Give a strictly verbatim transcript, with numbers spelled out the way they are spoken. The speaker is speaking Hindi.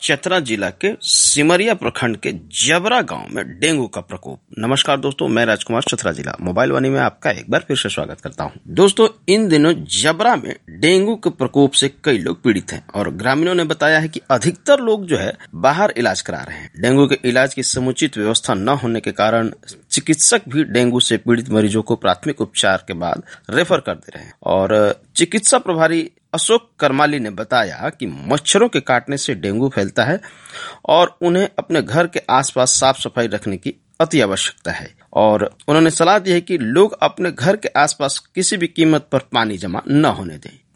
चतरा जिला के सिमरिया प्रखंड के जबरा गांव में डेंगू का प्रकोप। नमस्कार दोस्तों, मैं राजकुमार चतरा जिला मोबाइल वाणी में आपका एक बार फिर से स्वागत करता हूं। दोस्तों, इन दिनों जबरा में डेंगू के प्रकोप से कई लोग पीड़ित हैं और ग्रामीणों ने बताया है कि अधिकतर लोग जो है बाहर इलाज करा रहे हैं। डेंगू के इलाज की समुचित व्यवस्था न होने के कारण चिकित्सक भी डेंगू से पीड़ित मरीजों को प्राथमिक उपचार के बाद रेफर कर दे रहे हैं। और चिकित्सा प्रभारी अशोक करमाली ने बताया कि मच्छरों के काटने से डेंगू फैलता है और उन्हें अपने घर के आसपास साफ सफाई रखने की अति आवश्यकता है। और उन्होंने सलाह दी है कि लोग अपने घर के आसपास किसी भी कीमत पर पानी जमा न होने दें।